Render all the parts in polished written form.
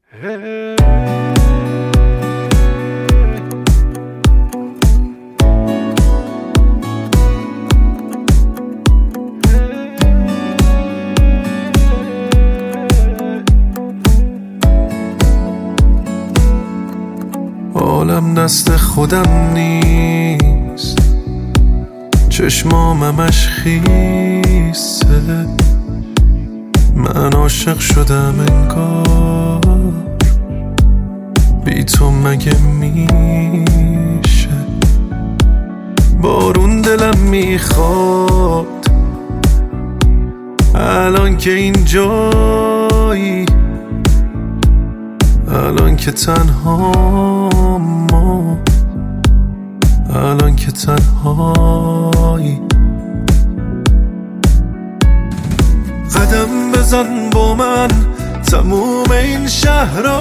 عالم دست خودم نیست، چشمامش خیسه، من عاشق شدم انگار، بی تو مگه میشه؟ بارون دلم میخواد الان که اینجایی، الان که تنهام، الان که تنهایی. قدم بزن با من تموم این شهر رو،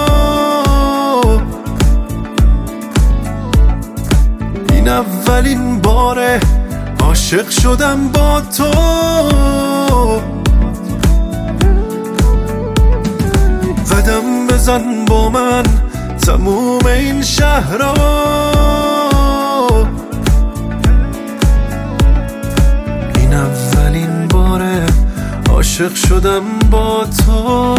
این اولین باره عاشق شدم با تو. قدم بزن با من تموم این شهر رو، این اولین باره عاشق شدم با تو.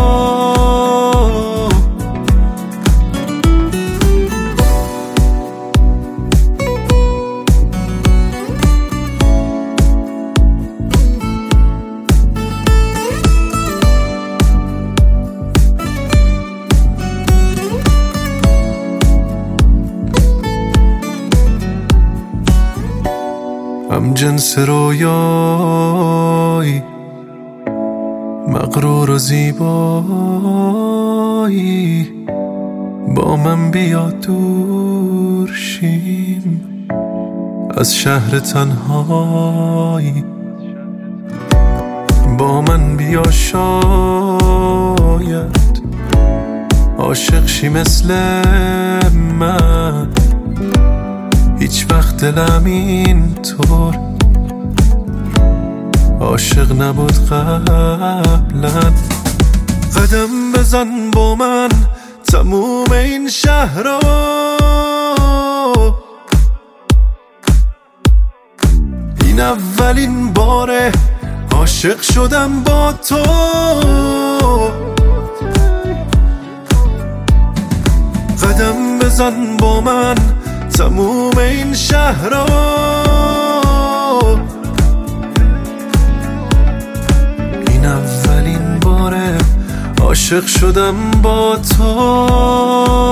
هم جنس رویایی، مغرور و زیبایی، با من بیا دور شیم از شهر تنهایی. با من بیا شاید عاشق شی مثل من، هیچ وقت دلم اینطور عاشق نبود قبلا. قدم بزن با من تموم این شهر رو، این اولین باره عاشق شدم با تو. قدم بزن با من تموم این شهر رو، این اولین باره عاشق شدم با تو.